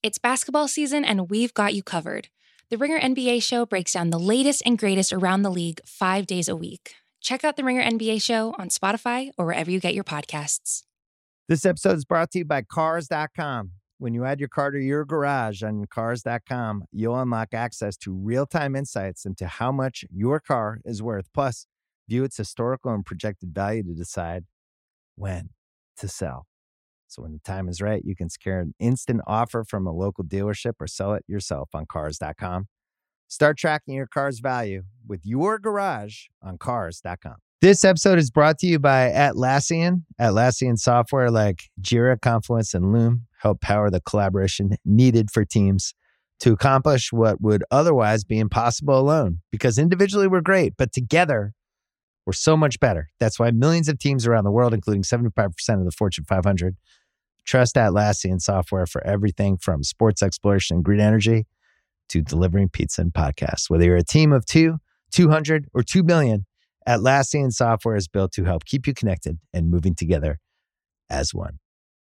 It's basketball season, and we've got you covered. The Ringer NBA Show breaks down the latest and greatest around the league 5 days a week. Check out The Ringer NBA Show on Spotify or wherever you get your podcasts. This episode is brought to you by Cars.com. When you add your car to your garage on Cars.com, you'll unlock access to real-time insights into how much your car is worth. Plus, view its historical and projected value to decide when to sell. So when the time is right, you can secure an instant offer from a local dealership or sell it yourself on Cars.com. Start tracking your car's value with your garage on Cars.com. This episode is brought to you by Atlassian. Atlassian software like Jira, Confluence, and Loom help power the collaboration needed for teams to accomplish what would otherwise be impossible alone. Because individually we're great, but together we're so much better. That's why millions of teams around the world, including 75% of the Fortune 500, trust Atlassian software for everything from sports exploration and green energy to delivering pizza and podcasts. Whether you're a team of 2, 200, or 2 billion, Atlassian software is built to help keep you connected and moving together as one.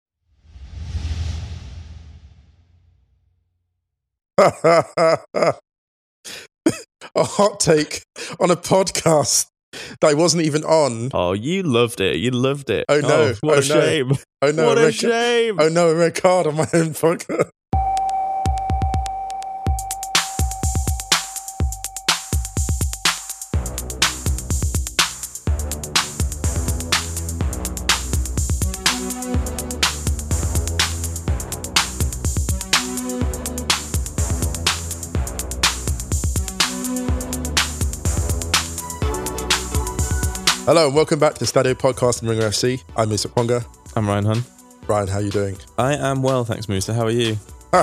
A hot take on a podcast that I wasn't even on. Oh, you loved it. You loved it. Oh, no. What a shame. Oh, no. What a shame. Oh, no. A red card on my own podcast. Hello and welcome back to the Stadio Podcast from Ringer FC. I'm Musa Ponga. I'm Ryan Hun. Ryan, how are you doing? I am well, thanks, Musa. How are you?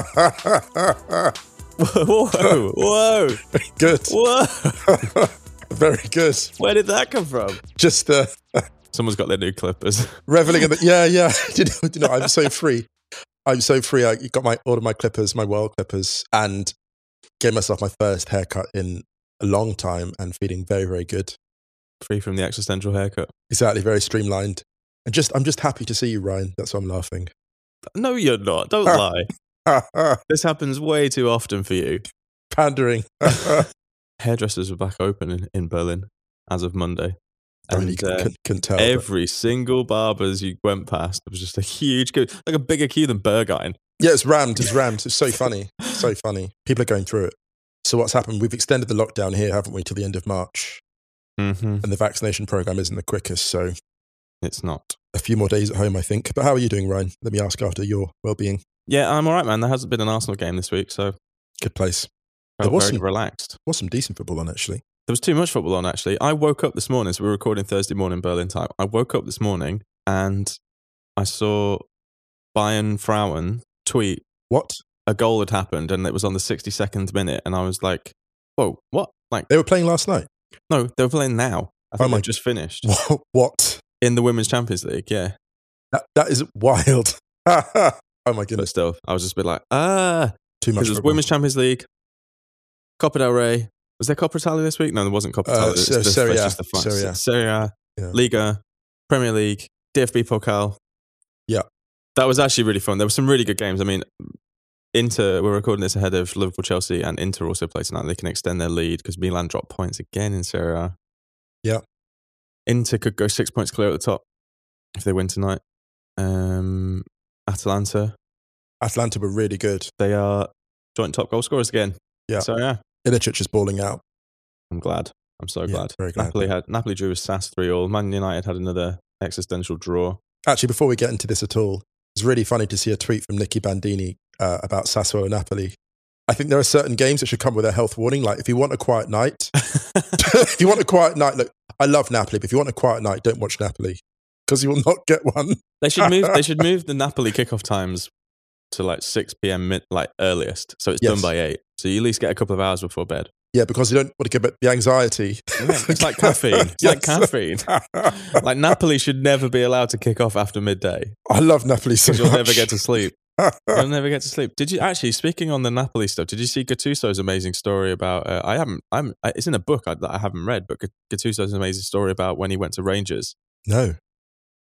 Whoa. Good. Whoa. Very good. Where did that come from? Just Someone's got their new clippers. reveling in the... Yeah. Do you know, I'm so free. I ordered my clippers, my World clippers, and gave myself my first haircut in a long time and feeling very, very good. Free from the existential haircut. Exactly, very streamlined. And I'm just happy to see you, Ryan. That's why I'm laughing. No, you're not. Don't lie. This happens way too often for you. Pandering. Hairdressers were back open in Berlin as of Monday. And you couldn't tell. Every single barber's you went past, it was just a huge queue, like a bigger queue than Berghain. Yeah, it's rammed. It's so funny. So funny. People are going through it. So what's happened? We've extended the lockdown here, haven't we, till the end of March? Mm-hmm. And the vaccination program isn't the quickest, so it's not. A few more days at home, I think. But how are you doing, Ryan? Let me ask after your well-being. Yeah, I'm all right, man. There hasn't been an Arsenal game this week, so good place. There was very relaxed. There was some decent football on, actually. There was too much football on, actually. I woke up this morning, so we were recording Thursday morning Berlin time. I woke up this morning and I saw Bayern Frauen tweet what a goal had happened, and it was on the 62nd minute, and I was like, "Whoa, what?" Like they were playing last night. No, they were playing now. I think they just finished. What? In the Women's Champions League, yeah. That is wild. Oh my goodness. But still, I was just a bit like, too much. Because it was Women's Champions League, Copa del Rey. Was there Coppa Italia this week? No, there wasn't Coppa Italia. Serie A, Liga, Premier League, DFB Pokal. Yeah. That was actually really fun. There were some really good games. I mean, Inter, we're recording this ahead of Liverpool, Chelsea, and Inter also play tonight. They can extend their lead because Milan dropped points again in Serie A. Yeah. Inter could go 6 points clear at the top if they win tonight. Atalanta were really good. They are joint top goal scorers again. Yeah. So yeah. Ilicic is balling out. I'm glad. I'm so glad. Very glad. Napoli drew with SAS 3-3. Man United had another existential draw. Actually, before we get into this at all, it's really funny to see a tweet from Nicky Bandini about Sassuolo Napoli. I think there are certain games that should come with a health warning. Like if you want a quiet night, look, I love Napoli, but if you want a quiet night, don't watch Napoli because you will not get one. They should move the Napoli kickoff times to like 6 p.m. earliest, so it's done by 8. So you at least get a couple of hours before bed. Yeah, because you don't want to get the anxiety. Yeah, it's like caffeine. It's like caffeine. Like Napoli should never be allowed to kick off after midday. I love Napoli so much. You'll never get to sleep. You'll never get to sleep. Did you actually? Speaking on the Napoli stuff, did you see Gattuso's amazing story about? It's in a book that I haven't read, but Gattuso's amazing story about when he went to Rangers. No.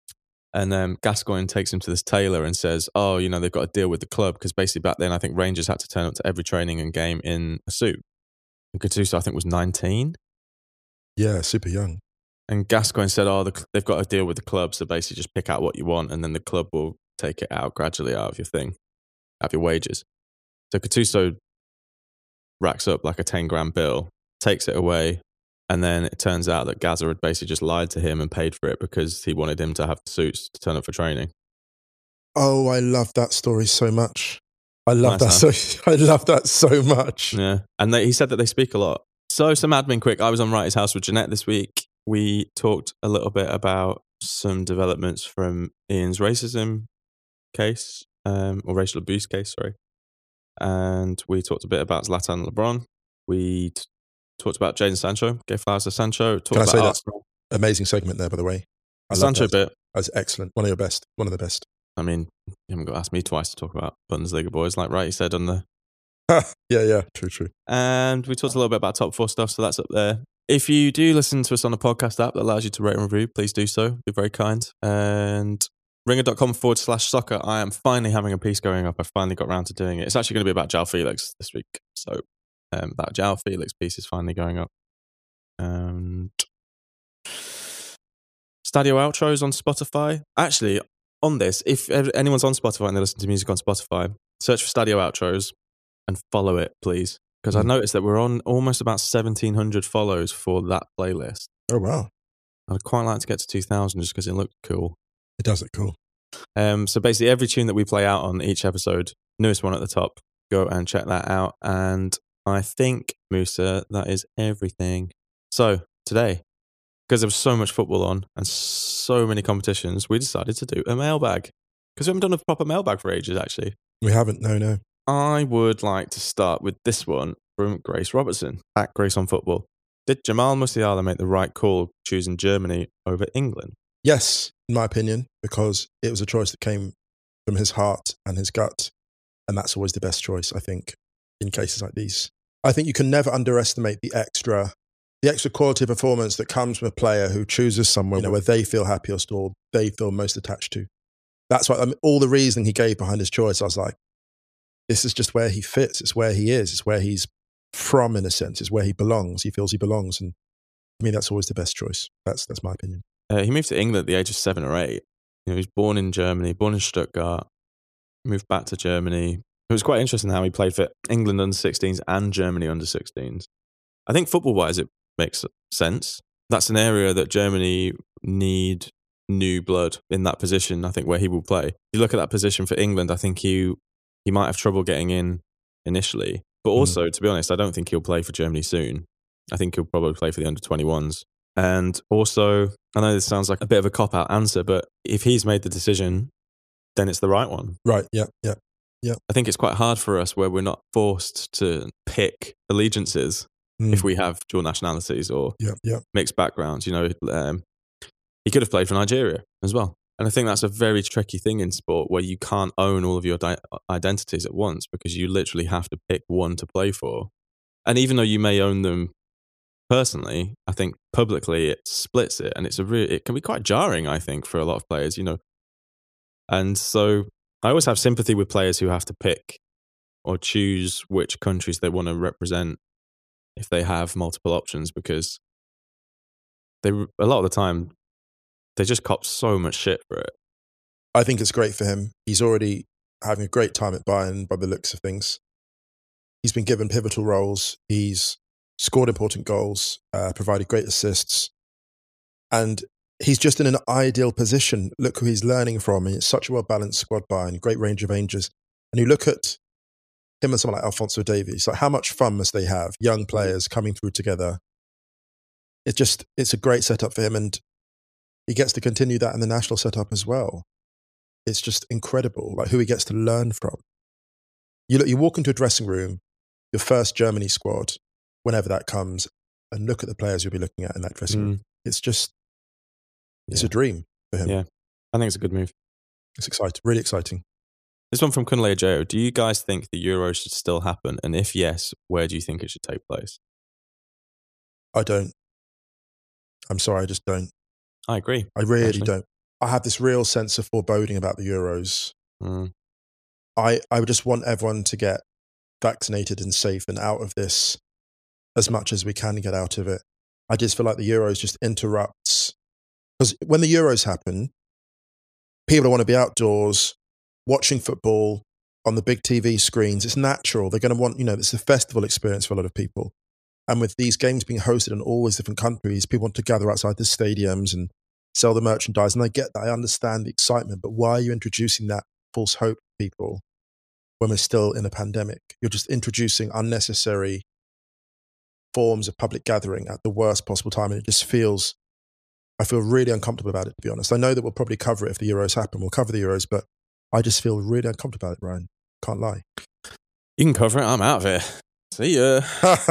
And Gascoigne takes him to this tailor and says, oh, they've got to deal with the club. Because basically back then, I think Rangers had to turn up to every training and game in a suit. And Gattuso, I think, was 19. Yeah, super young. And Gascoigne said, they've got to deal with the club. So basically just pick out what you want and then the club will take it out gradually out of your thing, out of your wages. So Gattuso racks up like a 10 grand bill, takes it away. And then it turns out that Gazza had basically just lied to him and paid for it because he wanted him to have the suits to turn up for training. Oh, I love that story so much. I love that so much. Yeah. And he said that they speak a lot. So some admin quick. I was on Wrighty's House with Jeanette this week. We talked a little bit about some developments from Ian's racism case, or racial abuse case, sorry. And we talked a bit about Zlatan and LeBron. We talked about Jadon Sancho, gave flowers to Sancho. Can I say that amazing segment there, by the way? The Sancho bit. That's excellent. One of the best. I mean, you haven't got to ask me twice to talk about Bundesliga boys, like Wrighty said on the... Yeah, true. And we talked a little bit about top 4 stuff, so that's up there. If you do listen to us on a podcast app that allows you to rate and review, please do so. Be very kind. And ringer.com/soccer. I am finally having a piece going up. I finally got around to doing it. It's actually going to be about João Felix this week. So that João Felix piece is finally going up. And Stadio outros on Spotify. Actually, on this, if anyone's on Spotify and they listen to music on Spotify, search for Stadio outros and follow it, please. Because I noticed that we're on almost about 1,700 follows for that playlist. Oh, wow. I'd quite like to get to 2,000 just because it looked cool. It does look cool. So basically every tune that we play out on each episode, newest one at the top, go and check that out. And I think, Musa, that is everything. So today, because there was so much football on and so many competitions, we decided to do a mailbag. Because we haven't done a proper mailbag for ages, actually. We haven't, no. I would like to start with this one from Grace Robertson at Grace on Football. Did Jamal Musiala make the right call choosing Germany over England? Yes, in my opinion, because it was a choice that came from his heart and his gut. And that's always the best choice, I think, in cases like these. I think you can never underestimate the extra quality of performance that comes from a player who chooses somewhere where they feel happiest or they feel most attached to. That's why all the reasoning he gave behind his choice, I was like, this is just where he fits. It's where he is. It's where he's from, in a sense. It's where he belongs. He feels he belongs. And for me, that's always the best choice. That's my opinion. He moved to England at the age of 7 or 8. He was born in Germany, born in Stuttgart, moved back to Germany. It was quite interesting how he played for England under 16s and Germany under 16s. I think football-wise, it makes sense. That's an area that Germany need new blood in that position, I think, where he will play. If you look at that position for England, I think he might have trouble getting in initially. But also, to be honest, I don't think he'll play for Germany soon. I think he'll probably play for the under-21s. And also, I know this sounds like a bit of a cop-out answer, but if he's made the decision, then it's the right one. Right, yeah. I think it's quite hard for us where we're not forced to pick allegiances if we have dual nationalities or mixed backgrounds. He could have played for Nigeria as well. And I think that's a very tricky thing in sport where you can't own all of your identities at once because you literally have to pick one to play for. And even though you may own them personally, I think publicly it splits it, and it can be quite jarring, I think, for a lot of players, And so I always have sympathy with players who have to pick or choose which countries they want to represent if they have multiple options, because a lot of the time they just cop so much shit for it. I think it's great for him. He's already having a great time at Bayern by the looks of things. He's been given pivotal roles. He's scored important goals, provided great assists. And he's just in an ideal position. Look who he's learning from. And it's such a well-balanced squad Bayern, great range of ages. And you look at him and someone like Alphonso Davies, like how much fun must they have? Young players coming through together. It's a great setup for him. And he gets to continue that in the national setup as well. It's just incredible, like who he gets to learn from. You walk into a dressing room, your first Germany squad, whenever that comes, and look at the players you'll be looking at in that dressing room. It's a dream for him. Yeah, I think it's a good move. It's exciting, really exciting. This one from Kunle Ajayo. Do you guys think the Euro should still happen? And if yes, where do you think it should take place? I don't. I'm sorry, I just don't. I agree. I really don't. I have this real sense of foreboding about the Euros. I would just want everyone to get vaccinated and safe and out of this as much as we can get out of it. I just feel like the Euros just interrupts. Because when the Euros happen, people want to be outdoors, watching football on the big TV screens. It's natural. They're going to want, it's a festival experience for a lot of people. And with these games being hosted in all these different countries, people want to gather outside the stadiums and sell the merchandise. And I get that. I understand the excitement. But why are you introducing that false hope to people when we're still in a pandemic? You're just introducing unnecessary forms of public gathering at the worst possible time. And I feel really uncomfortable about it, to be honest. I know that we'll probably cover it if the Euros happen. We'll cover the Euros, but I just feel really uncomfortable about it, Ryan. Can't lie. You can cover it. I'm out of here. See ya.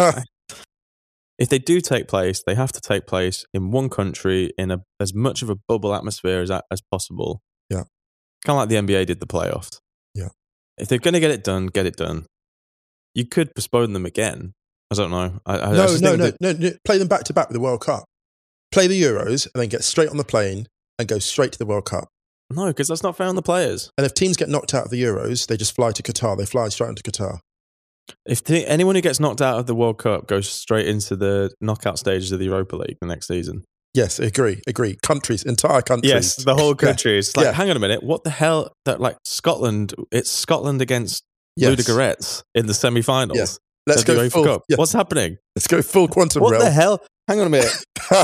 If they do take place, they have to take place in one country in as much of a bubble atmosphere as possible. Yeah. Kind of like the NBA did the playoffs. Yeah. If they're going to get it done, get it done. You could postpone them again. I don't know. No. Play them back to back with the World Cup. Play the Euros and then get straight on the plane and go straight to the World Cup. No, because that's not fair on the players. And if teams get knocked out of the Euros, they just fly to Qatar. They fly straight into Qatar. If anyone who gets knocked out of the World Cup goes straight into the knockout stages of the Europa League the next season. Yes, agree. Countries, entire countries. Yes, the whole country. It's like, hang on a minute, what the hell? That Scotland, it's Scotland against Ludogorets in the semi-finals. Yeah. Let's go full Cup. What's happening? Let's go full quantum realm. What the hell? Hang on a minute.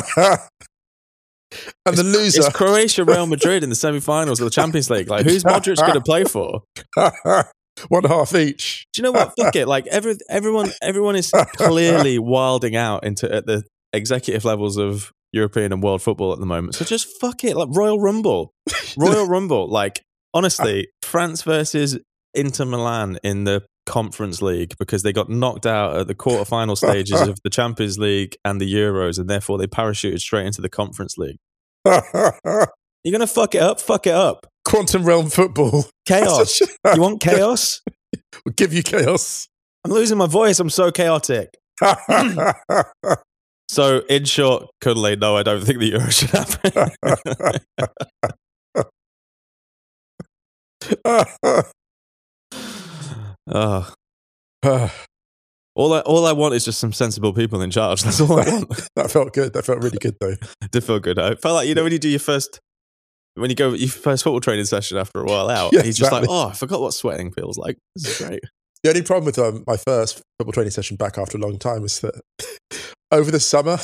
And the loser. It's Croatia, Real Madrid in the semi-finals of the Champions League. Like, who's Modric going to play for? 1/2 each. Do you know what? Fuck it. Like everyone is clearly wilding out at the executive levels of European and world football at the moment. So just fuck it. Like Royal Rumble. Like, honestly, France versus Inter Milan in the Conference League because they got knocked out at the quarterfinal stages of the Champions League and the Euros, and therefore they parachuted straight into the Conference League. You're going to fuck it up? Fuck it up. Quantum realm football. Chaos. You want chaos? We'll give you chaos. I'm losing my voice. I'm so chaotic. So, in short, Cuddly, no, I don't think the Euro should happen. All I want is just some sensible people in charge. That's all I want. That felt good. That felt really good, though. It did feel good. I felt like, when you do your first football training session after a while out, he's just like, I forgot what sweating feels like. This is great. The only problem with my first football training session back after a long time was that over the summer,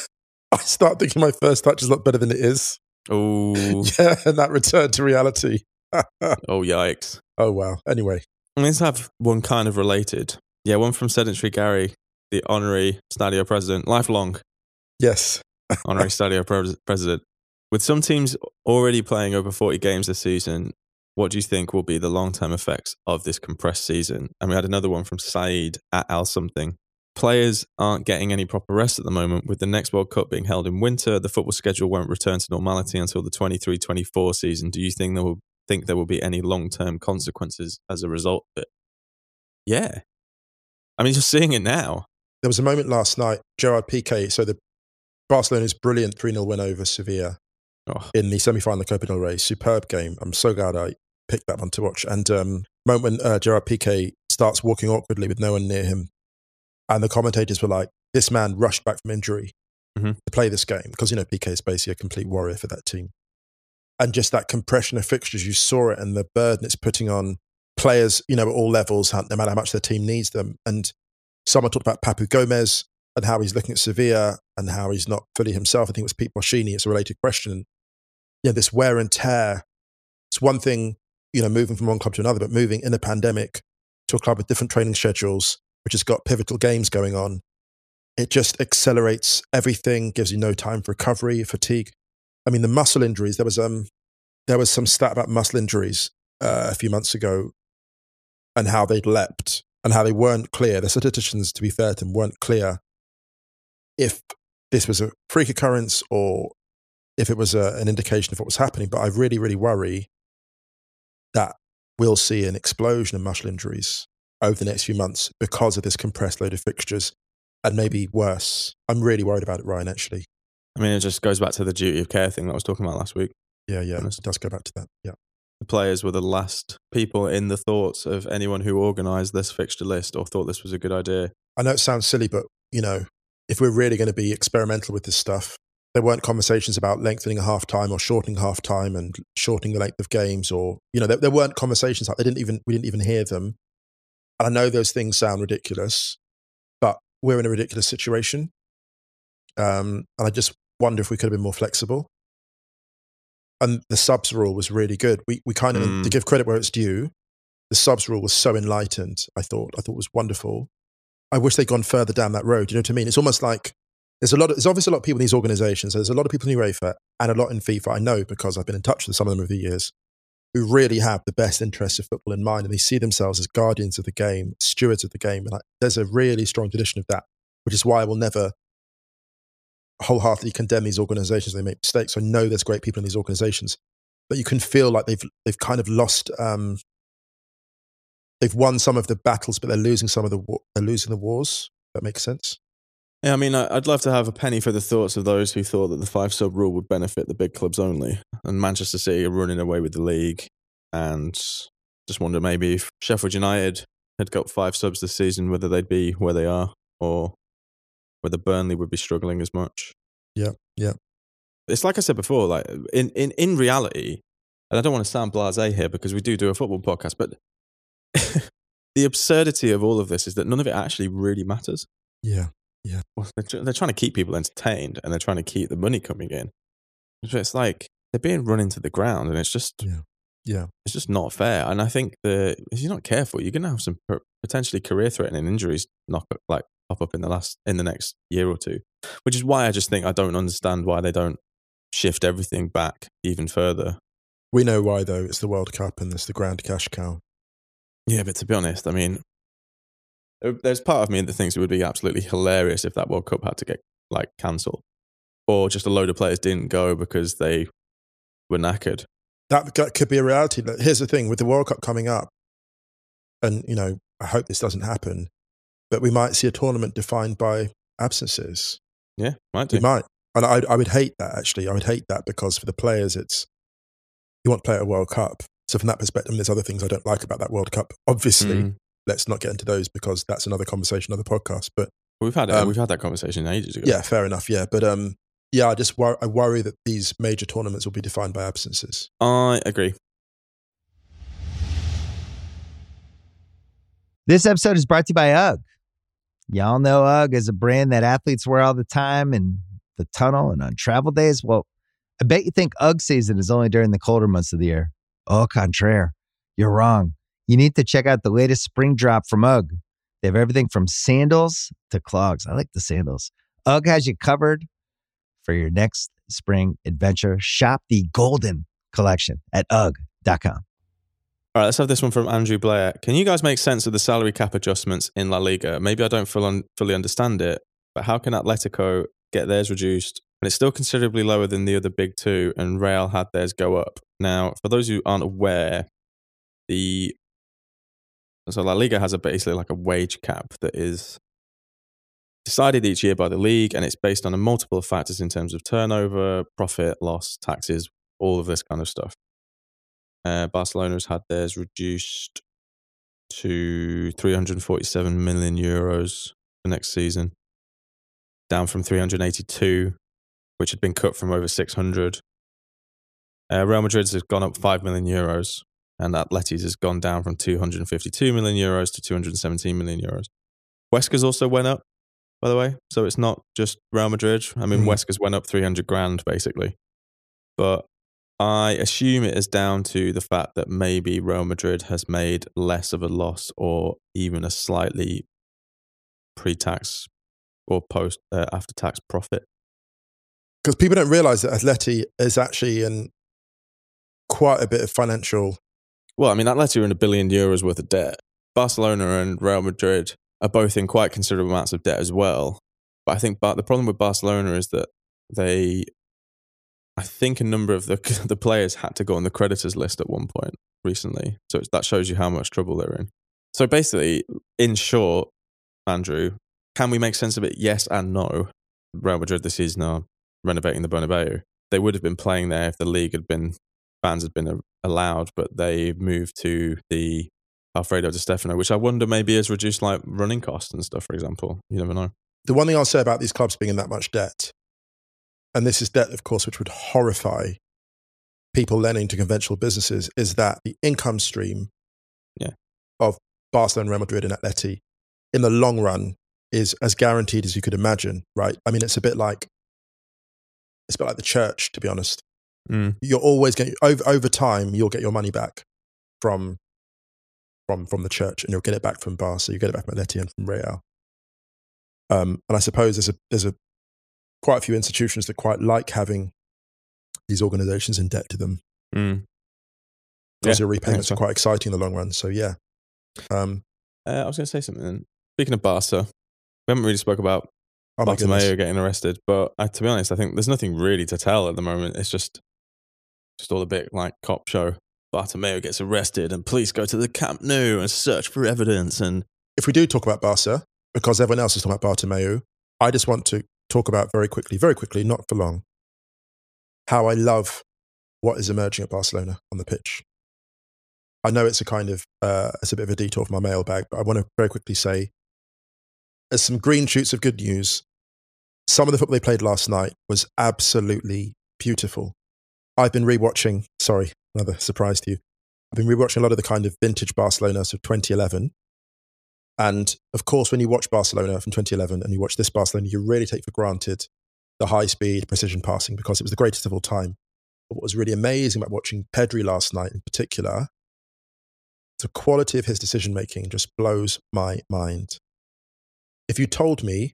I start thinking my first touch is a lot better than it is. Oh. Yeah, and that returned to reality. Oh, yikes. Oh, wow. Anyway. Let's have one kind of related. Yeah, one from Sedentary Gary, the honorary Stadio president, lifelong. Yes. Honorary Stadio president. With some teams already playing over 40 games this season, what do you think will be the long-term effects of this compressed season? And we had another one from Saeed at Al Something. Players aren't getting any proper rest at the moment. With the next World Cup being held in winter, the football schedule won't return to normality until the 23-24 season. Do you think there will be any long-term consequences as a result of it? Yeah. I mean, just seeing it now. There was a moment last night, Gerard Piqué, so the Barcelona's brilliant 3-0 win over Sevilla in the semi-final of Copa del Rey. Superb game. I'm so glad I picked that one to watch. And moment when Gerard Piqué starts walking awkwardly with no one near him. And the commentators were like, this man rushed back from injury to play this game. Because, Piqué is basically a complete warrior for that team. And just that compression of fixtures, you saw it, and the burden it's putting on players, at all levels, no matter how much their team needs them. And someone talked about Papu Gomez and how he's looking at Sevilla and how he's not fully himself. I think it was Pete Boschini. It's a related question. This wear and tear. It's one thing, moving from one club to another, but moving in a pandemic to a club with different training schedules, which has got pivotal games going on, it just accelerates everything, gives you no time for recovery, fatigue. I mean, the muscle injuries, there was some stat about muscle injuries a few months ago and how they'd leapt and how they weren't clear. The statisticians, to be fair to them, weren't clear if this was a freak occurrence or if it was an indication of what was happening. But I really, really worry that we'll see an explosion of muscle injuries over the next few months because of this compressed load of fixtures, and maybe worse. I'm really worried about it, Ryan, actually. I mean, it just goes back to the duty of care thing that I was talking about last week. Yeah. It does go back to that. Yeah. The players were the last people in the thoughts of anyone who organised this fixture list or thought this was a good idea. I know it sounds silly, but, if we're really going to be experimental with this stuff, there weren't conversations about lengthening a half time or shortening half time and shortening the length of games, or, there weren't conversations like we didn't even hear them. And I know those things sound ridiculous, but we're in a ridiculous situation. And I just wonder if we could have been more flexible. And the subs rule was really good. We kind of, to give credit where it's due, the subs rule was so enlightened, I thought it was wonderful. I wish they'd gone further down that road. You know what I mean? It's almost like there's obviously a lot of people in these organizations. There's a lot of people in UEFA and a lot in FIFA. I know because I've been in touch with some of them over the years who really have the best interests of football in mind, and they see themselves as guardians of the game, stewards of the game. And there's a really strong tradition of that, which is why I will never wholeheartedly condemn these organizations. They make mistakes. I know there's great people in these organizations, but you can feel like they've kind of lost. They've won some of the battles, but they're losing the wars. That makes sense. Yeah, I mean, I'd love to have a penny for the thoughts of those who thought that the 5-sub rule would benefit the big clubs only. And Manchester City are running away with the league. And just wonder maybe if Sheffield United had got 5 subs this season, whether they'd be where they are or whether Burnley would be struggling as much. Yeah. It's like I said before, like in reality, and I don't want to sound blasé here because we do a football podcast, but the absurdity of all of this is that none of it actually really matters. Yeah. Well, they're trying to keep people entertained and they're trying to keep the money coming in. It's like they're being run into the ground, and it's just it's just not fair. And I think that if you're not careful, you're going to have some potentially career-threatening injuries pop up in the next year or two. Which is why I just think I don't understand why they don't shift everything back even further. We know why though. It's the World Cup and it's the grand cash cow. Yeah, but to be honest, I mean, there's part of me that thinks it would be absolutely hilarious if that World Cup had to get cancelled, or just a load of players didn't go because they were knackered. That could be a reality. Here's the thing with the World Cup coming up, and I hope this doesn't happen, but we might see a tournament defined by absences. Yeah, might do. We might, and I would hate that actually. I would hate that because for the players, you want to play at a World Cup. So from that perspective, there's other things I don't like about that World Cup. Obviously, let's not get into those because that's another conversation, another podcast. But we've had that conversation ages ago. Yeah, fair enough. Yeah, but I worry that these major tournaments will be defined by absences. I agree. This episode is brought to you by UGG. Y'all know UGG is a brand that athletes wear all the time in the tunnel and on travel days. Well, I bet you think UGG season is only during the colder months of the year. Au contraire, you're wrong. You need to check out the latest spring drop from UGG. They have everything from sandals to clogs. I like the sandals. UGG has you covered for your next spring adventure. Shop the Golden Collection at UGG.com. All right, let's have this one from Andrew Blair. Can you guys make sense of the salary cap adjustments in La Liga? Maybe I don't fully understand it, but how can Atletico get theirs reduced when it's still considerably lower than the other big two and Real had theirs go up? Now, for those who aren't aware, so La Liga has basically like a wage cap that is decided each year by the league, and it's based on a multiple of factors in terms of turnover, profit, loss, taxes, all of this kind of stuff. Barcelona has had theirs reduced to 347 million euros for next season, down from 382, which had been cut from over 600. Real Madrid's has gone up 5 million euros, and Atleti's has gone down from 252 million euros to 217 million euros. Huesca's also went up, by the way, so it's not just Real Madrid. I mean, Huesca's went up 300 grand, basically. But I assume it is down to the fact that maybe Real Madrid has made less of a loss or even a slightly pre-tax or after-tax profit. Because people don't realise that Atleti is actually in quite a bit of financial... Well, I mean, Atleti are in €1 billion worth of debt. Barcelona and Real Madrid are both in quite considerable amounts of debt as well. But I think the problem with Barcelona is that I think a number of the players had to go on the creditors list at one point recently. So that shows you how much trouble they're in. So basically, in short, Andrew, can we make sense of it? Yes and no. Real Madrid this season are renovating the Bernabeu. they would have been playing there if the league fans had been allowed, but they moved to the Alfredo Di Stefano, which I wonder maybe has reduced like running costs and stuff, for example. You never know. The one thing I'll say about these clubs being in that much debt, and this is debt, of course, which would horrify people lending to conventional businesses, is that the income stream of Barcelona, Real Madrid and Atleti in the long run is as guaranteed as you could imagine, right? I mean, it's a bit like the church, to be honest. You're always getting, over time, you'll get your money back from the church, and you'll get it back from Barca, you get it back from Atleti and from Real. And I suppose there's quite a few institutions that quite like having these organizations in debt to them. Because your repayments are quite exciting in the long run. So yeah. I was going to say something. Speaking of Barca, we haven't really spoke about Bartomeu getting arrested, but to be honest, I think there's nothing really to tell at the moment. It's just all a bit like cop show. Bartomeu gets arrested and police go to the Camp Nou and search for evidence. And if we do talk about Barca, because everyone else is talking about Bartomeu, I just want to talk about very quickly, not for long, how I love what is emerging at Barcelona on the pitch. I know it's a kind of, it's a bit of a detour for my mailbag, but I want to very quickly say, there's some green shoots of good news. Some of the football they played last night was absolutely beautiful. I've been rewatching, sorry, another surprise to you. I've been rewatching a lot of the kind of vintage Barcelona, so 2011. And of course, when you watch Barcelona from 2011 and you watch this Barcelona, you really take for granted the high speed, precision passing because it was the greatest of all time. But what was really amazing about watching Pedri last night in particular, the quality of his decision making just blows my mind. If you told me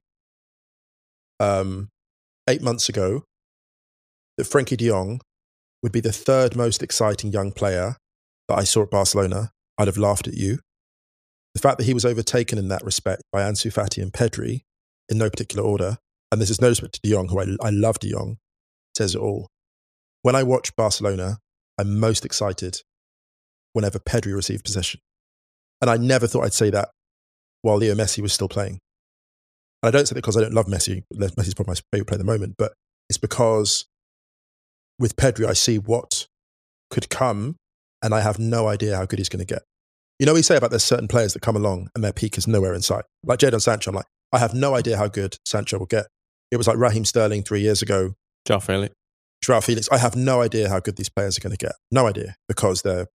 8 months ago that Frenkie de Jong would be the third most exciting young player that I saw at Barcelona, I'd have laughed at you. The fact that he was overtaken in that respect by Ansu Fati and Pedri in no particular order, and this is no respect to de Jong, who I love de Jong, says it all. When I watch Barcelona, I'm most excited whenever Pedri received possession. And I never thought I'd say that while Leo Messi was still playing. And I don't say that because I don't love Messi. Messi's probably my favourite player at the moment, but it's because with Pedri, I see what could come and I have no idea how good he's going to get. You know, we say about there's certain players that come along and their peak is nowhere in sight. Like Jadon Sancho, I'm like, I have no idea how good Sancho will get. It was like Raheem Sterling 3 years ago. Joao Felix. I have no idea how good these players are going to get. No idea, because there's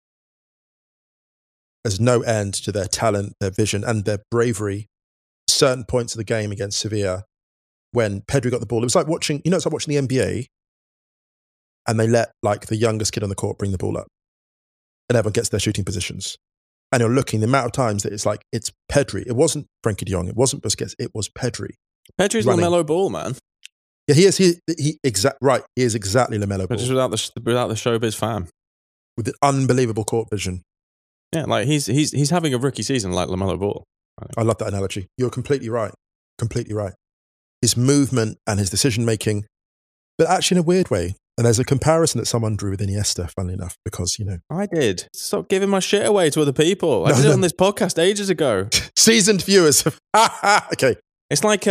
no end to their talent, their vision, and their bravery. Certain points of the game against Sevilla, when Pedri got the ball, it was like watching, it's like watching the NBA and they let like the youngest kid on the court bring the ball up and everyone gets their shooting positions. And you're looking, the amount of times that it's Pedri. It wasn't Frenkie de Jong. It wasn't Busquets. It was Pedri. Pedri's LaMelo Ball, man. Yeah, he is. He is exactly LaMelo Ball. But just without the showbiz fam. With the unbelievable court vision. Yeah, like he's having a rookie season like LaMelo Ball. I love that analogy. You're completely right. Completely right. His movement and his decision making, but actually in a weird way. And there's a comparison that someone drew with Iniesta, funnily enough, because, I did. Stop giving my shit away to other people. I did it on this podcast ages ago. Seasoned viewers. Okay. It's like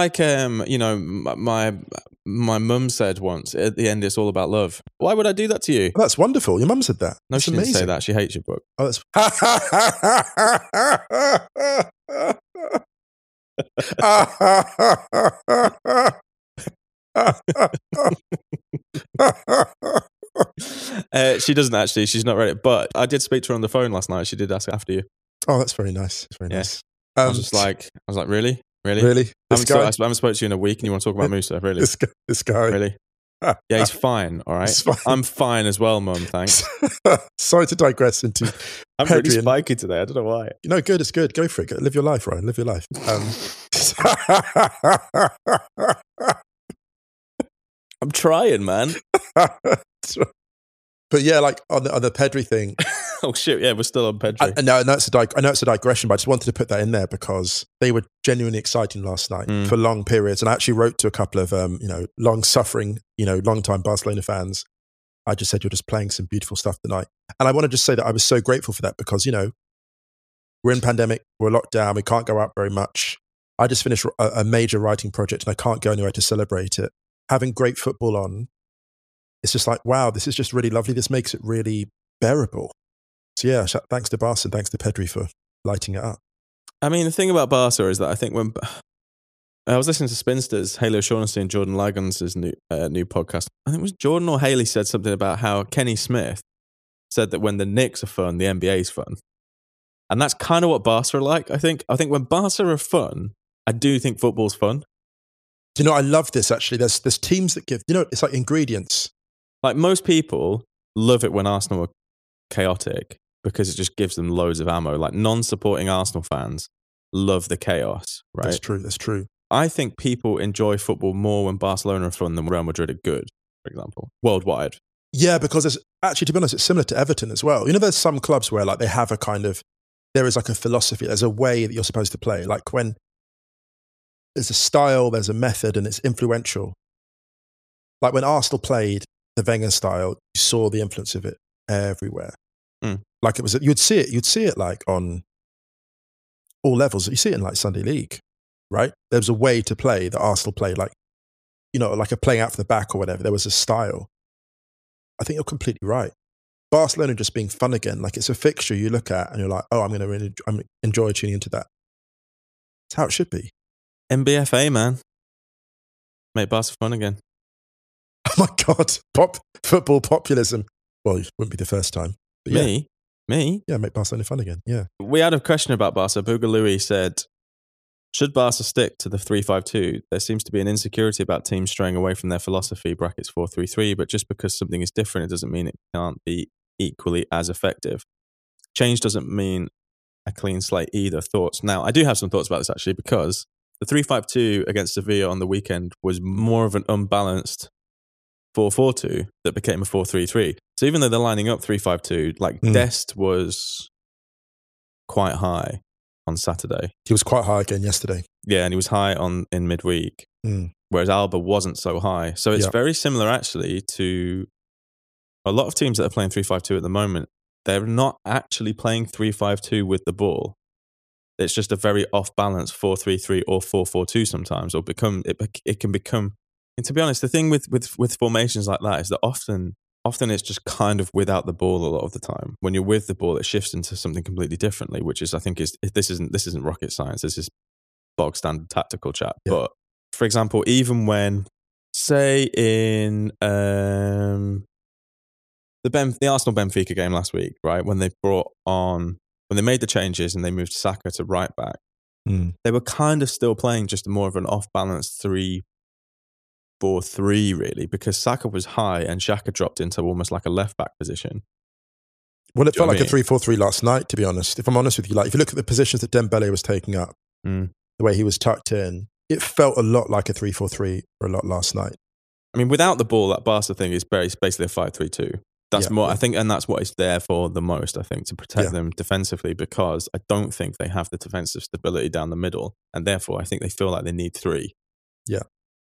my mum said once, at the end, it's all about love. Why would I do that to you? Well, that's wonderful. Your mum said that. No, that's she amazing. Didn't say that. She hates your book. Oh, that's... She doesn't actually. She's not read it. But I did speak to her on the phone last night. She did ask after you. Oh, that's very nice. That's very nice. I was like, really? Really? I haven't spoken to you in a week and you want to talk about Musa? Really? This guy. Really? Yeah, he's fine, all right? Fine. I'm fine as well, Mum, thanks. Sorry to digress into I'm Pedri really spiky today, I don't know why. Good, it's good. Go for it. Live your life, Ryan. Live your life. I'm trying, man. But yeah, like on the Pedri thing. Oh shit, yeah, we're still on Pedri. I know it's a digression, but I just wanted to put that in there because they were genuinely exciting last night for long periods. And I actually wrote to a couple of long-suffering, long-time Barcelona fans. I just said, you're just playing some beautiful stuff tonight. And I want to just say that I was so grateful for that because, we're in pandemic, we're locked down, we can't go out very much. I just finished a major writing project and I can't go anywhere to celebrate it. Having great football on it's just like, wow, this is just really lovely. This makes it really bearable. So yeah, thanks to Barca and thanks to Pedri for lighting it up. I mean, the thing about Barca is that I think when I was listening to Spinsters, Haley O'Shaughnessy and Jordan Lagans' new podcast, I think it was Jordan or Haley said something about how Kenny Smith said that when the Knicks are fun, the NBA's fun. And that's kind of what Barca are like, I think. I think when Barca are fun, I do think football's fun. Do you know, I love this actually. There's teams that give, it's like ingredients. Like most people love it when Arsenal are chaotic because it just gives them loads of ammo. Like non-supporting Arsenal fans love the chaos, right? That's true. I think people enjoy football more when Barcelona are fun than Real Madrid are good, for example, worldwide. Yeah, because there's actually, to be honest, it's similar to Everton as well. There's some clubs where like they have a kind of, there is like a philosophy, there's a way that you're supposed to play. Like when there's a style, there's a method, and it's influential. Like when Arsenal played the Wenger style, you saw the influence of it everywhere. Like it was, you'd see it like on all levels. You see it in like Sunday League, right? There was a way to play that Arsenal played, like, like a playing out from the back or whatever. There was a style. I think you're completely right. Barcelona just being fun again, like it's a fixture you look at and you're like, oh, I'm going to enjoy tuning into that. That's how it should be. MBFA, man. Make Barca fun again. Oh my God. Football populism. Well, it wouldn't be the first time. But Me? Yeah, make Barcelona fun again. Yeah. We had a question about Barca. Boogaloo said, should Barca stick to the 3-5-2? There seems to be an insecurity about teams straying away from their philosophy, brackets 4-3-3, but just because something is different, it doesn't mean it can't be equally as effective. Change doesn't mean a clean slate either. Thoughts? Now, I do have some thoughts about this actually, because the 3-5-2 against Sevilla on the weekend was more of an unbalanced 4-4-2 that became a 4-3-3. So even though they're lining up 3-5-2, like Dest was quite high on Saturday. He was quite high again yesterday. Yeah, and he was high in midweek, whereas Alba wasn't so high. So it's very similar actually to a lot of teams that are playing 3-5-2 at the moment. They're not actually playing 3-5-2 with the ball. It's just a very off-balance 4-3-3 or 4-4-2 sometimes, or it can become. And to be honest, the thing with formations like that is that often it's just kind of without the ball a lot of the time. When you're with the ball, it shifts into something completely differently, which is, I think, this isn't rocket science. This is bog standard tactical chat. Yeah. But for example, even when, say, in the Arsenal Benfica game last week, right, when they made the changes and they moved Saka to right back, they were kind of still playing just more of an off-balance 3-4-3 really, because Saka was high and Xhaka dropped into almost like a left-back position. Well, it felt like a 3-4-3 last night, to be honest. If I'm honest with you, like if you look at the positions that Dembele was taking up, the way he was tucked in, it felt a lot like a 3-4-3 for a lot last night. I mean, without the ball, that Barca thing is basically a 5-3-2. That's more, I think, and that's what it's there for the most, I think, to protect them defensively, because I don't think they have the defensive stability down the middle, and therefore I think they feel like they need 3. Yeah.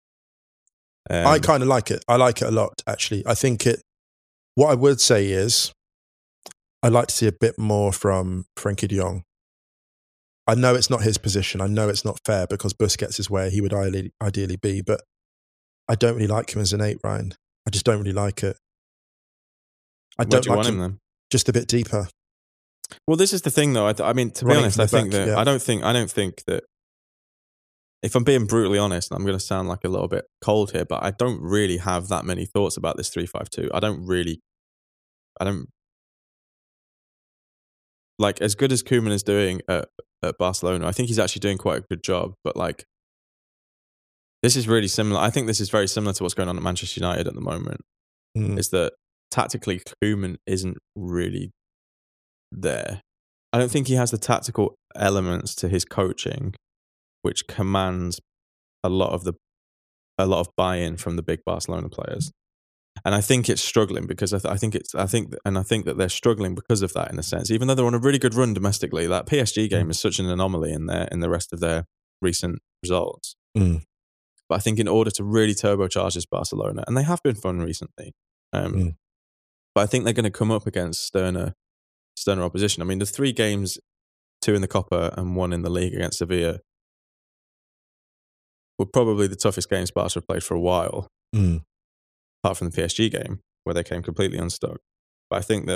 I kind of like it. I like it a lot, actually. I think what I would say is I'd like to see a bit more from Frenkie de Jong. I know it's not his position. I know it's not fair because Busquets is where he would ideally be, but I don't really like him as an 8, Ryan. I just don't really like it. I don't like him then? Just a bit deeper. Well, this is the thing, though. I mean, to be honest, I think that I don't think that. If I'm being brutally honest, and I'm going to sound like a little bit cold here, but I don't really have that many thoughts about this 3-5-2. I don't like, as good as Koeman is doing at Barcelona. I think he's actually doing quite a good job. But like, this is really similar. I think this is very similar to what's going on at Manchester United at the moment. Is that tactically Koeman isn't really there. I don't think he has the tactical elements to his coaching which commands a lot of buy-in from the big Barcelona players. And I think it's struggling because I think that they're struggling because of that, in a sense. Even though they're on a really good run domestically, that PSG game is such an anomaly in the rest of their recent results. But I think in order to really turbocharge this Barcelona, and they have been fun recently, but I think they're going to come up against sterner opposition. I mean, the 3 games, 2 in the Copa and 1 in the league against Sevilla, were probably the toughest games Barca have played for a while. apart from the PSG game where they came completely unstuck. But I think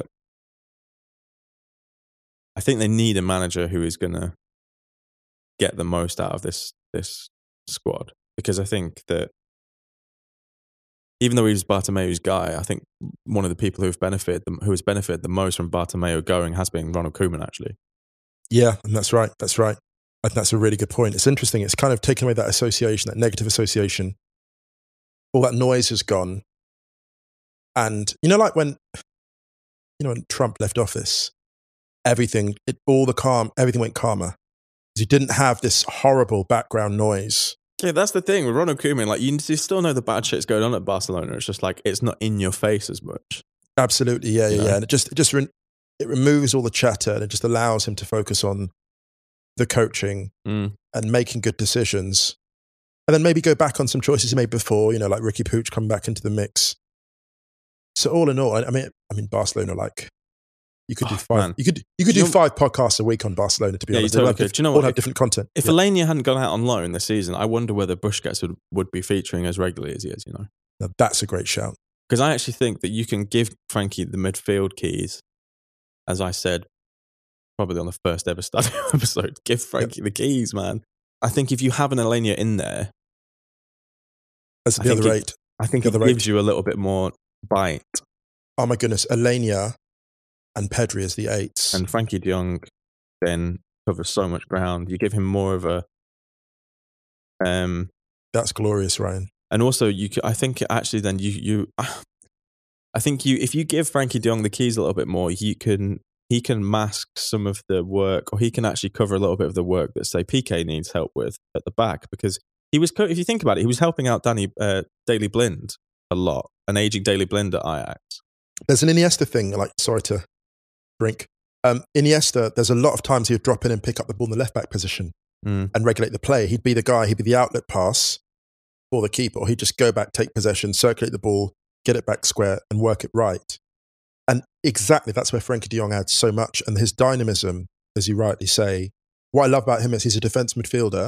they need a manager who is going to get the most out of this squad, because I think that even though he was Bartomeu's guy, I think one of the people who has benefited the most from Bartomeu going has been Ronald Koeman, actually. Yeah, and that's right. I think that's a really good point. It's interesting. It's kind of taken away that association, that negative association. All that noise has gone. And, like when Trump left office, everything went calmer. Because you didn't have this horrible background noise. Yeah, that's the thing with Ronald Koeman. Like, you still know the bad shit's going on at Barcelona. It's just like, it's not in your face as much. Absolutely, yeah. And it removes all the chatter, and it just allows him to focus on the coaching and making good decisions. And then maybe go back on some choices he made before, like Ricky Puig coming back into the mix. So all in all, I mean Barcelona, like, you could do five. You could do 5 podcasts a week on Barcelona. To be honest, totally could. Do you know what? All have different content. If Alenia hadn't gone out on loan this season, I wonder whether Busquets would be featuring as regularly as he is. Now, that's a great shout. Because I actually think that you can give Frankie the midfield keys, as I said, probably on the first ever Stadio episode. Give Frankie the keys, man. I think if you have an Alenia in there, that's the other rate. I think it gives you a little bit more bite. Oh my goodness, Alenia and Pedri as the 8s. And Frankie de Jong then covers so much ground. You give him more of a... That's glorious, Ryan. And also, I think actually then I think if you give Frankie de Jong the keys a little bit more, he can mask some of the work, or he can actually cover a little bit of the work that, say, PK needs help with at the back. Because if you think about it, he was helping out Daley Blind a lot, an aging Daley Blind at Ajax. There's an Iniesta thing, like, sorry to drink. Iniesta, there's a lot of times he would drop in and pick up the ball in the left back position and regulate the play. He'd be the guy, he'd be the outlet pass for the keeper, or he'd just go back, take possession, circulate the ball, get it back square and work it right. And exactly, that's where Frankie de Jong adds so much. And his dynamism, as you rightly say, what I love about him is he's a defence midfielder.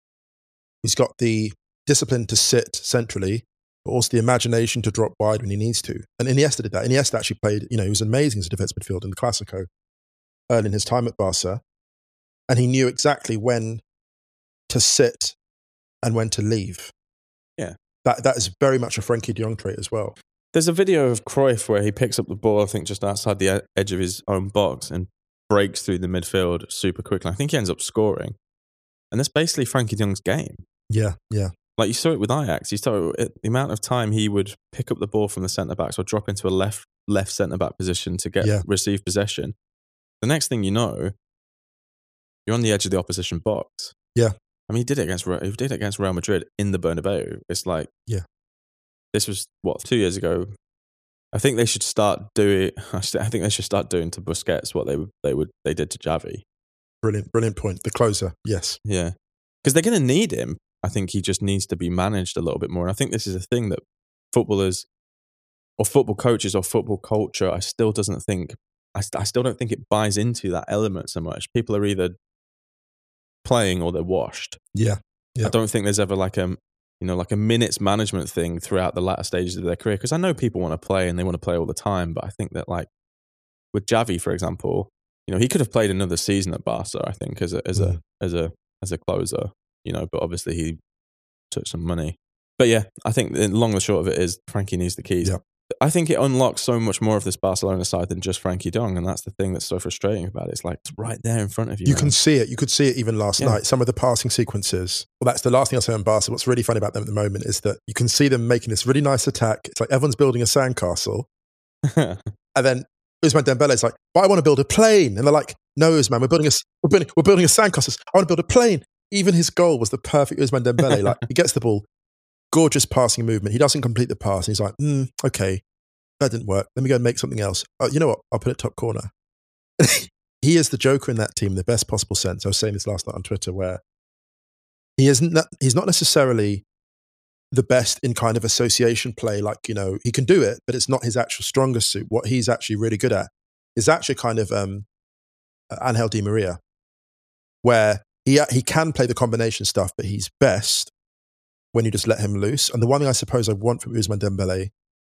He's got the discipline to sit centrally, but also the imagination to drop wide when he needs to. And Iniesta did that. Iniesta actually played, he was amazing as a defence midfielder in the Clásico early in his time at Barca. And he knew exactly when to sit and when to leave. Yeah. That is very much a Frankie de Jong trait as well. There's a video of Cruyff where he picks up the ball, I think, just outside the edge of his own box and breaks through the midfield super quickly. I think he ends up scoring. And that's basically Frankie de Jong's game. Yeah. Like, you saw it with Ajax. You saw it, the amount of time he would pick up the ball from the centre-backs or drop into a left centre-back position to receive possession. The next thing you know, you're on the edge of the opposition box. Yeah. I mean, he did it against Real Madrid in the Bernabeu. It's like, this was 2 years ago. I think they should start doing. I think they should start doing to Busquets what they did to Xavi. Brilliant point. The closer, yes, yeah, because they're going to need him. I think he just needs to be managed a little bit more. And I think this is a thing that footballers, or football coaches, or football culture, I still don't think it buys into that element so much. People are either playing or they're washed. Yeah. I don't think there's ever like a minutes management thing throughout the latter stages of their career. Because I know people want to play and they want to play all the time, but I think that, like, with Xavi, for example, he could have played another season at Barca, I think, as a closer, but obviously he took some money. But yeah, I think the long and short of it is Frankie needs the keys. Yeah. I think it unlocks so much more of this Barcelona side than just Frankie de Jong, and that's the thing that's so frustrating about it. It's like, it's right there in front of you. You can see it. You could see it even last night. Some of the passing sequences. Well, that's the last thing I'll say on Barca. What's really funny about them at the moment is that you can see them making this really nice attack. It's like everyone's building a sandcastle. And then Ousmane Dembele's like, I want to build a plane. And they're like, no, Ousmane, we're building a sandcastle. I want to build a plane. Even his goal was the perfect Ousmane Dembele. Like, he gets the ball, gorgeous passing movement. He doesn't complete the pass. And he's like, okay, that didn't work. Let me go and make something else. You know what? I'll put it top corner. He is the joker in that team in the best possible sense. I was saying this last night on Twitter, where he's not necessarily the best in kind of association play. Like, he can do it, but it's not his actual strongest suit. What he's actually really good at is actually kind of Angel Di Maria, where he can play the combination stuff, but he's best when you just let him loose. And the one thing I suppose I want from Ousmane Dembele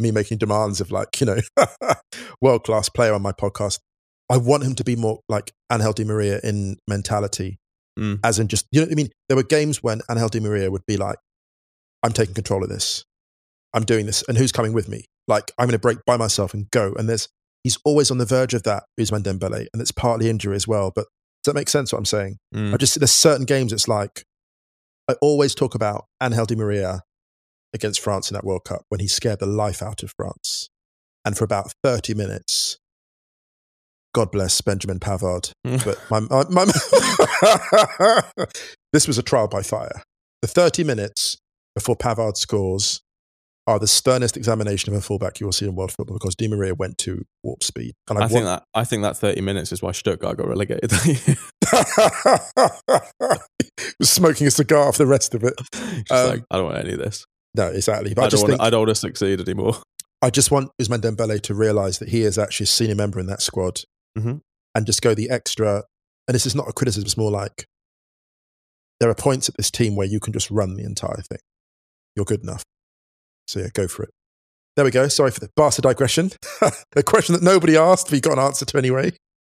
me making demands of like, world-class player on my podcast. I want him to be more like Angel Di Maria in mentality, as in just, you know what I mean? There were games when Angel Di Maria would be like, I'm taking control of this. I'm doing this. And who's coming with me? Like, I'm going to break by myself and go. And he's always on the verge of that, Ousmane Dembele. And it's partly injury as well. But does that make sense what I'm saying? There's certain games, it's like, I always talk about Angel Di Maria against France in that World Cup when he scared the life out of France. And for about 30 minutes, God bless Benjamin Pavard. But this was a trial by fire. The 30 minutes before Pavard scores are the sternest examination of a fullback you will see in world football because Di Maria went to warp speed. And I think that 30 minutes is why Stuttgart got relegated. Was smoking a cigar for the rest of it. I don't want any of this. No, exactly. But I don't want to succeed anymore. I just want Ousmane Dembele to realise that he is actually a senior member in that squad and just go the extra. And this is not a criticism, it's more like there are points at this team where you can just run the entire thing. You're good enough. So yeah, go for it. There we go. Sorry for the Barca digression. A question that nobody asked, but you got an answer to anyway.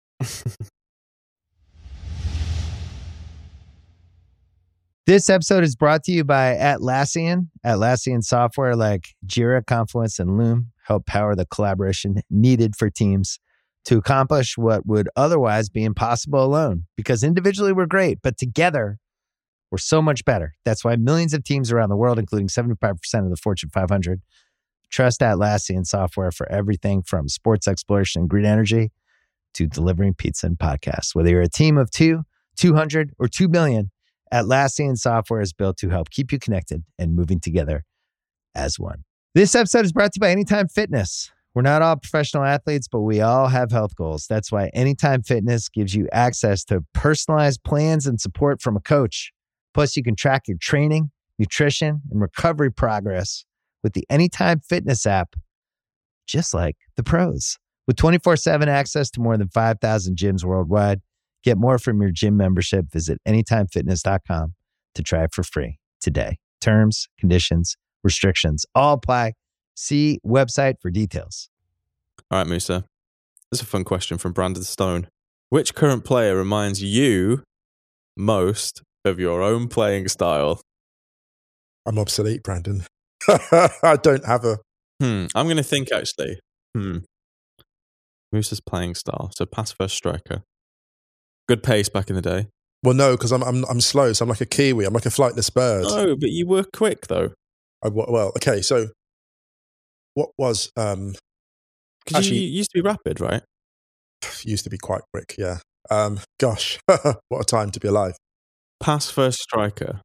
This episode is brought to you by Atlassian. Atlassian software like Jira, Confluence, and Loom help power the collaboration needed for teams to accomplish what would otherwise be impossible alone. Because individually we're great, but together we're so much better. That's why millions of teams around the world, including 75% of the Fortune 500, trust Atlassian software for everything from sports exploration and green energy to delivering pizza and podcasts. Whether you're a team of 2, 200, or 2 billion, Atlassian software is built to help keep you connected and moving together as one. This episode is brought to you by Anytime Fitness. We're not all professional athletes, but we all have health goals. That's why Anytime Fitness gives you access to personalized plans and support from a coach. Plus, you can track your training, nutrition, and recovery progress with the Anytime Fitness app, just like the pros. With 24/7 access to more than 5,000 gyms worldwide, get more from your gym membership. Visit anytimefitness.com to try it for free today. Terms, conditions, restrictions all apply. See website for details. All right, Musa. This is a fun question from Brandon Stone. Which current player reminds you most of your own playing style? I'm obsolete, Brandon. I don't have a... I'm going to think, actually. Musa's playing style. So pass first striker. Good pace back in the day. Well, no, because I'm slow, so I'm like a Kiwi. I'm like a flightless bird. No, but you were quick, though. Well, okay, so what was... Because you used to be rapid, right? Used to be quite quick, yeah. Gosh, what a time to be alive. Pass first striker.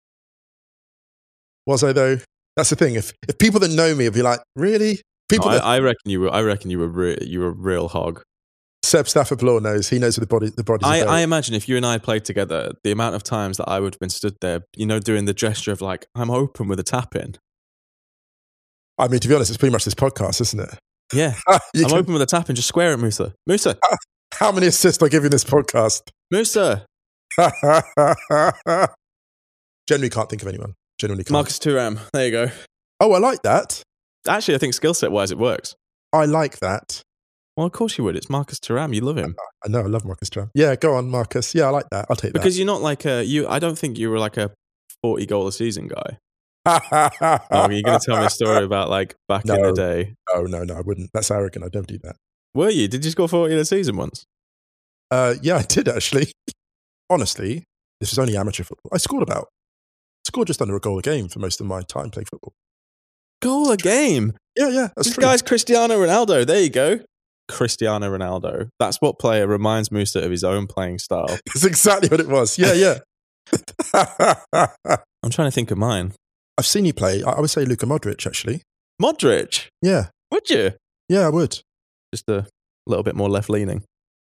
Was I, though? That's the thing. If people that know me would be like, really? I reckon you were a real hog. Seb Stafford-Bloor knows. He knows what the body's about. I imagine if you and I played together, the amount of times that I would have been stood there, doing the gesture of like, I'm open with a tap in. I mean, to be honest, it's pretty much this podcast, isn't it? Yeah. Open with a tap in, just square at Musa. Musa. How many assists I give you in this podcast? Musa. Generally can't think of anyone. Genuinely can't. Marcus Thuram. There you go. Oh, I like that. Actually, I think skill set wise it works. I like that. Well, of course you would. It's Marcus Thuram. You love him. I know. I love Marcus Thuram. Yeah, go on, Marcus. Yeah, I like that. I'll take that. Because you're not like I don't think you were like a 40 goal a season guy. Oh, you're going to tell me a story about like back in the day? No, I wouldn't. That's arrogant. I don't do that. Were you? Did you score 40 in a season once? Yeah, I did actually. Honestly, this is only amateur football. I scored just under a goal a game for most of my time playing football. Goal a game? Yeah. This guy's Cristiano Ronaldo. There you go. Cristiano Ronaldo. That's what player reminds Musa of his own playing style. That's exactly what it was. Yeah. I'm trying to think of mine. I've seen you play. I would say Luka Modric, actually. Modric? Yeah. Would you? Yeah, I would. Just a little bit more left-leaning.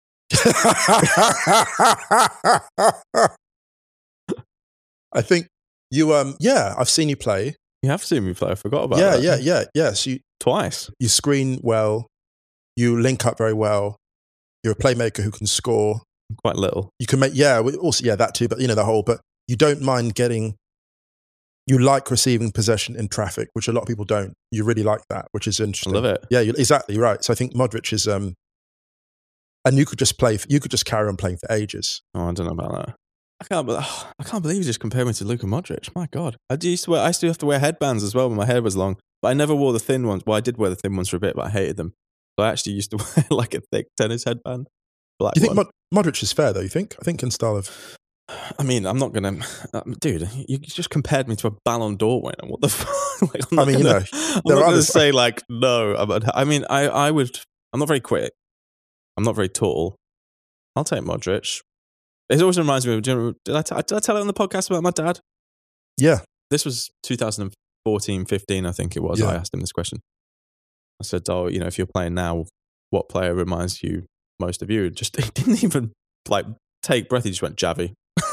I think you, I've seen you play. You have seen me play. I forgot about that. Yeah. So Twice. You screen well. You link up very well. You're a playmaker who can score. Quite little. You can make, that too, but the whole, but you don't mind getting you like receiving possession in traffic, which a lot of people don't. You really like that, which is interesting. I love it. Yeah, exactly right. So I think Modric is, and you could just carry on playing for ages. Oh, I don't know about that. I can't believe you just compared me to Luka Modric. My God. I used to have to wear headbands as well when my hair was long, but I never wore the thin ones. Well, I did wear the thin ones for a bit, but I hated them. So I actually used to wear like a thick tennis headband. Do you think Modric is fair though? You think? I think in style of. I mean, I'm not going to, dude. You just compared me to a Ballon d'Or winner. What the fuck? Like, I'm not going to say like no. I mean, I would. I'm not very quick. I'm not very tall. I'll take Modric. It always reminds me of. Did I tell it on the podcast about my dad? Yeah. This was 2014, 15, I think it was. Yeah. I asked him this question. I said, "Oh, if you're playing now, what player reminds you most of you?" He didn't even like take breath. He just went Xavi.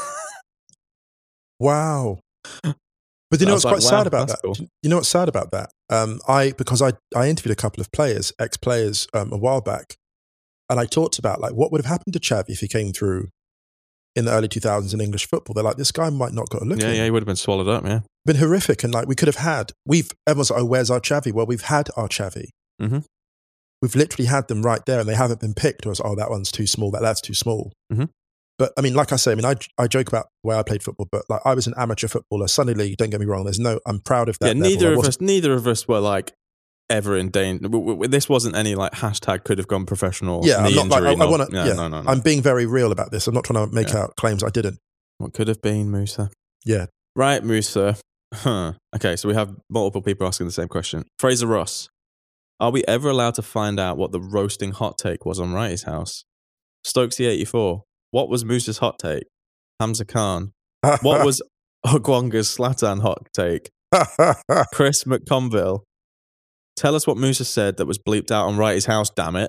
Wow. But you know what's quite sad about that? Cool. You know what's sad about that? Because I interviewed a couple of players, ex-players, a while back, and I talked about like what would have happened to Xavi if he came through in the early 2000s in English football. They're like, this guy might not got a look. Yeah, he would have been swallowed up. Yeah, been horrific, and like we could have had. Everyone's like, oh, where's our Xavi? Well, we've had our Xavi. Mm-hmm. We've literally had them right there, and they haven't been picked. Or oh, that one's too small. That's too small. Mm-hmm. But I mean, like I say, I joke about the way I played football, but like I was an amateur footballer, Sunday League. Don't get me wrong. I'm proud of that. Yeah, neither of us were like ever in danger. This wasn't any like hashtag could have gone professional. Yeah, knee I'm not injury, like I want to. Yeah, no. No. I'm being very real about this. I'm not trying to make out claims I didn't. What could have been, Musa? Yeah, right, Musa. Okay, so we have multiple people asking the same question. Fraser Ross, are we ever allowed to find out what the roasting hot take was on Wrighty's house? Stokesy 84. What was Musa's hot take? Hamza Khan. What was Ogwonga's Zlatan hot take? Chris McConville. Tell us what Musa said that was bleeped out on Wrighty's house, damn it.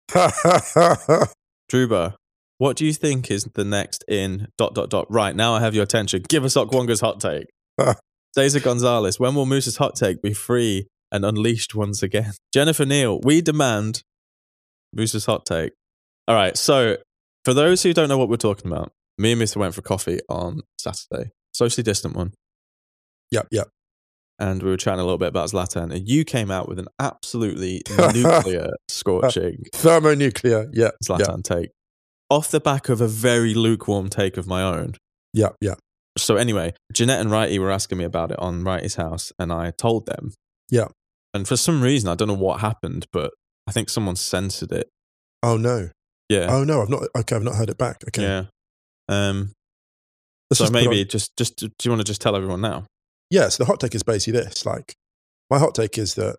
Druba. What do you think is the next in ... Right, now I have your attention. Give us Ogwonga's hot take. Cesar Gonzalez. When will Musa's hot take be free and unleashed once again? Jennifer Neal. We demand Musa's hot take. All right, so for those who don't know what we're talking about, me and Musa went for coffee on Saturday. Socially distant one. Yep. And we were chatting a little bit about Zlatan. And you came out with an absolutely nuclear scorching thermonuclear Zlatan take. Off the back of a very lukewarm take of my own. Yeah. So anyway, Jeanette and Wrighty were asking me about it on Wrighty's house, and I told them. Yeah. And for some reason, I don't know what happened, but I think someone censored it. Oh no. Yeah. Oh no, I've not heard it back. Okay. Yeah. So maybe just do you want to just tell everyone now? Yeah, so the hot take is basically this. Like, my hot take is that...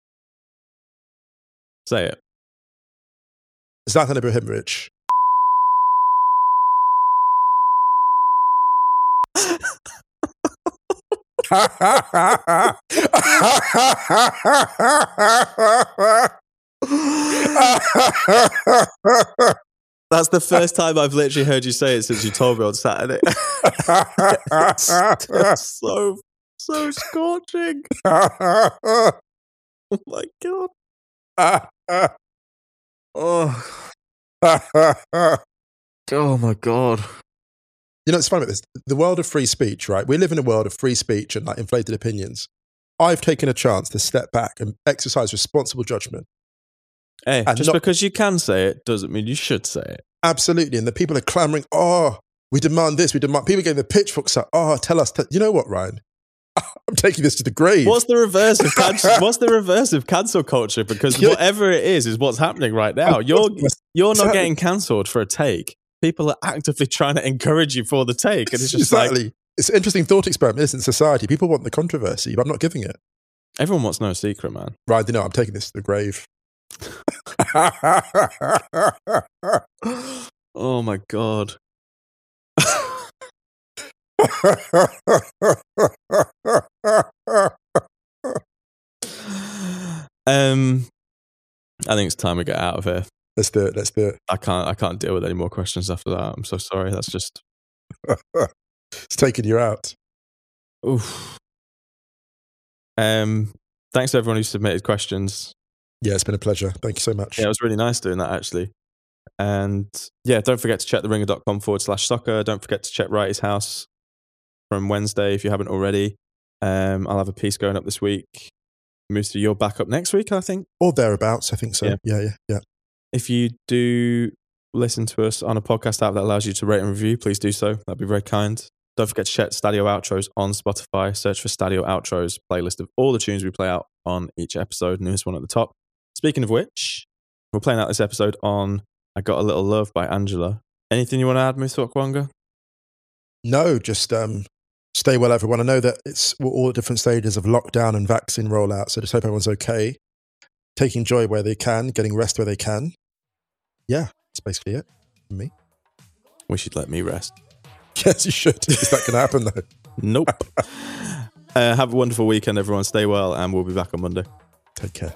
Say it. Zlatan Ibrahimovic... That's the first time I've literally heard you say it since you told me on Saturday. It's so scorching. Oh my God. Oh my God. You know, it's funny about this. The world of free speech, right? We live in a world of free speech and like inflated opinions. I've taken a chance to step back and exercise responsible judgment. Hey, just because you can say it doesn't mean you should say it. Absolutely. And the people are clamoring, oh, we demand this, we demand... People getting the pitchforks out. Oh, tell us. You know what, Ryan? I'm taking this to the grave. What's the reverse of cancel culture? Because whatever it is what's happening right now. You're not getting cancelled for a take. People are actively trying to encourage you for the take. And it's just exactly. It's an interesting thought experiment, isn't it, in society? People want the controversy, but I'm not giving it. Everyone wants no secret, man. Right, you know, I'm taking this to the grave. Oh my God. I think it's time we get out of here. Let's do it. I can't deal with any more questions after that. I'm so sorry. That's just it's taking you out. Oof. Thanks to everyone who submitted questions. Yeah, it's been a pleasure. Thank you so much. Yeah, it was really nice doing that, actually. And yeah, don't forget to check theringer.com/soccer. Don't forget to check Wrighty's house from Wednesday if you haven't already. I'll have a piece going up this week. Musa, you're back up next week, I think. Or thereabouts, I think so. Yeah. If you do listen to us on a podcast app that allows you to rate and review, please do so. That'd be very kind. Don't forget to check Stadio Outros on Spotify. Search for Stadio Outros, playlist of all the tunes we play out on each episode. Newest one at the top. Speaking of which, we're playing out this episode on I Got a Little Love by Angela. Anything you want to add, Musa Okwonga? No, just stay well, everyone. I know that we're all at different stages of lockdown and vaccine rollout, so just hope everyone's okay. Taking joy where they can, getting rest where they can. Yeah, that's basically it for me. Wish you'd let me rest. Yes, you should. Is that going to happen, though? Nope. Have a wonderful weekend, everyone. Stay well, and we'll be back on Monday. Take care.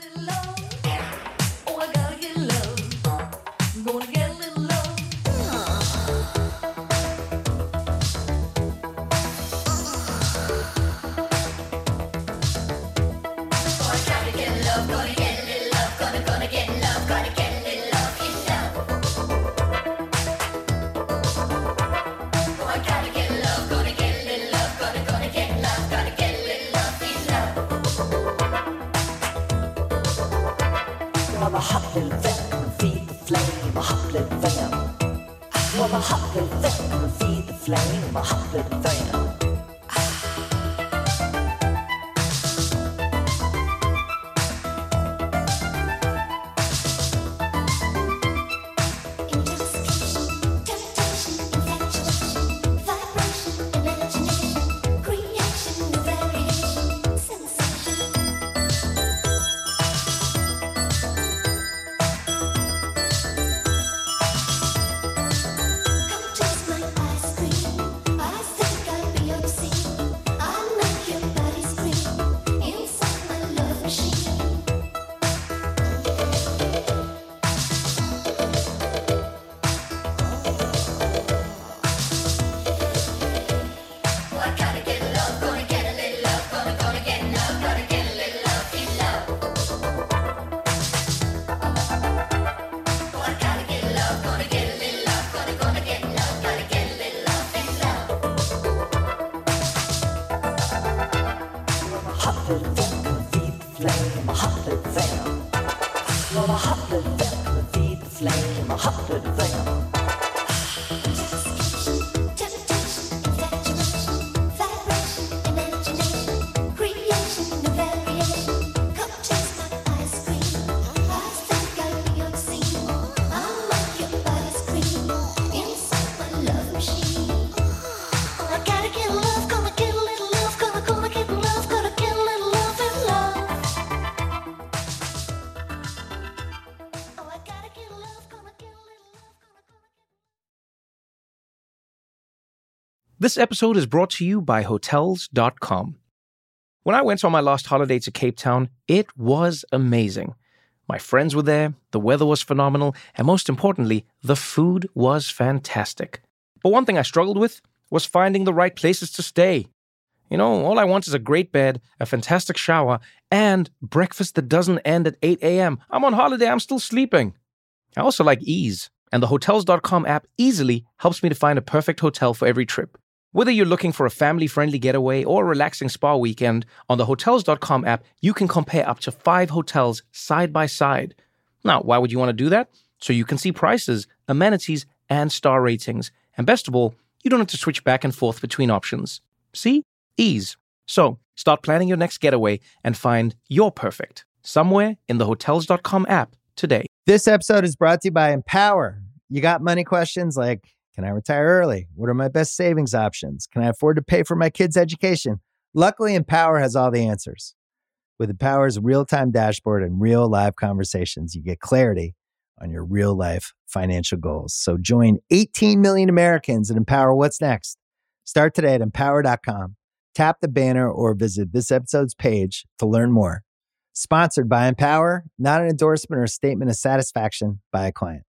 This episode is brought to you by Hotels.com. When I went on my last holiday to Cape Town, it was amazing. My friends were there, the weather was phenomenal, and most importantly, the food was fantastic. But one thing I struggled with was finding the right places to stay. You know, all I want is a great bed, a fantastic shower, and breakfast that doesn't end at 8 a.m. I'm on holiday, I'm still sleeping. I also like ease, and the Hotels.com app easily helps me to find a perfect hotel for every trip. Whether you're looking for a family-friendly getaway or a relaxing spa weekend, on the Hotels.com app, you can compare up to 5 hotels side by side. Now, why would you want to do that? So you can see prices, amenities, and star ratings. And best of all, you don't have to switch back and forth between options. See? Ease. So, start planning your next getaway and find your perfect somewhere in the Hotels.com app today. This episode is brought to you by Empower. You got money questions like, can I retire early? What are my best savings options? Can I afford to pay for my kids' education? Luckily, Empower has all the answers. With Empower's real-time dashboard and real live conversations, you get clarity on your real-life financial goals. So join 18 million Americans and Empower what's next. Start today at Empower.com. Tap the banner or visit this episode's page to learn more. Sponsored by Empower, not an endorsement or a statement of satisfaction by a client.